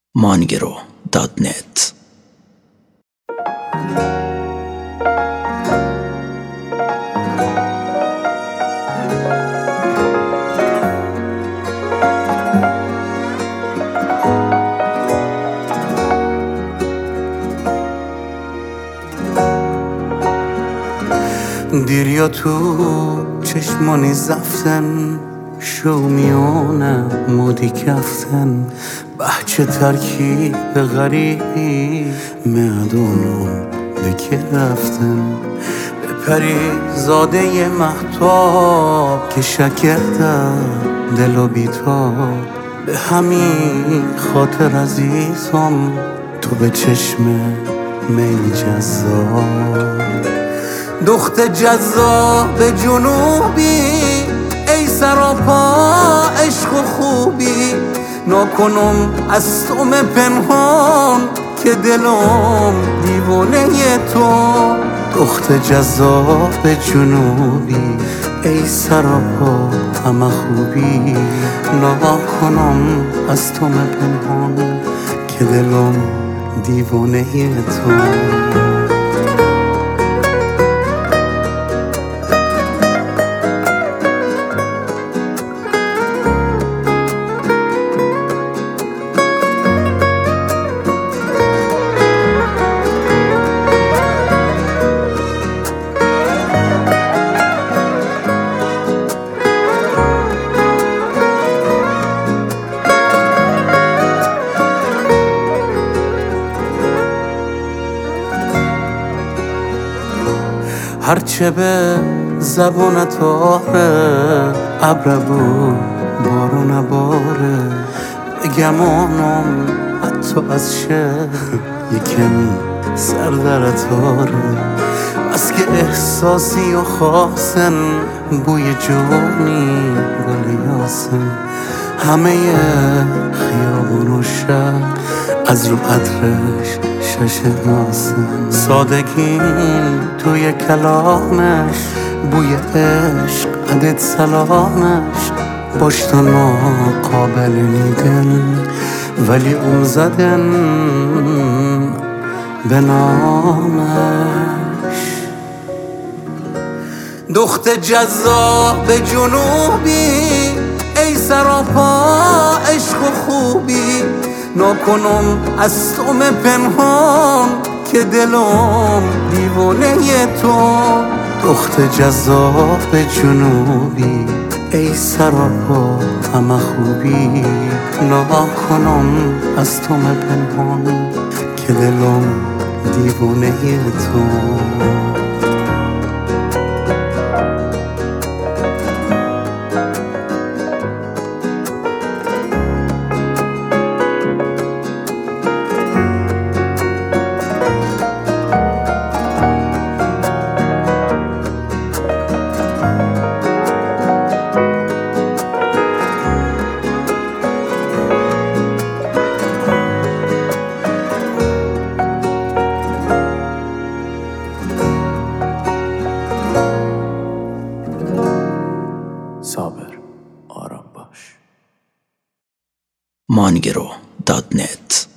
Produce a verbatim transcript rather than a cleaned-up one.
مانگرو دات نت. دیریا تو چشمانی زفتن شو میانه مودی کفتن بحچه ترکیب غریبی معدونو بکه رفتن به پری زاده محتاب که شکرده دل و بیتاب به همین خاطر عزیزم تو به چشم میل جذاب دخت جذاب جنوبی ای سراپا عشق و خوبی نکنم از تو پنهان که دلم دیوانه تو دخت جذاب جنوبی ای سراپا همه خوبی نکنم از تو پنهان که دلم دیوانه تو هرچه به زبانت آره ابر بود بارون باره گمانم حتی از شهر یکمی سر در تاره بس که احساسی و خاصن بوی جونی گل یاسن همه خیابون و شهر از رو عطرش شش ناسن سادگین توی کلامش بوی عشق عدد سلامش باش تا ناقابل نیدن ولی اون زدن به نامش دخت جذاب جنوبی ای سراپا عشق و خوبی نکنم از تو پنهان که دلم دیوانه تو دخت جذاب جنوبی ای سراپا همه خوبی نکنم از تو پنهان که دلم دیوانه تو صابر آرام باش. مانگرو دات نت.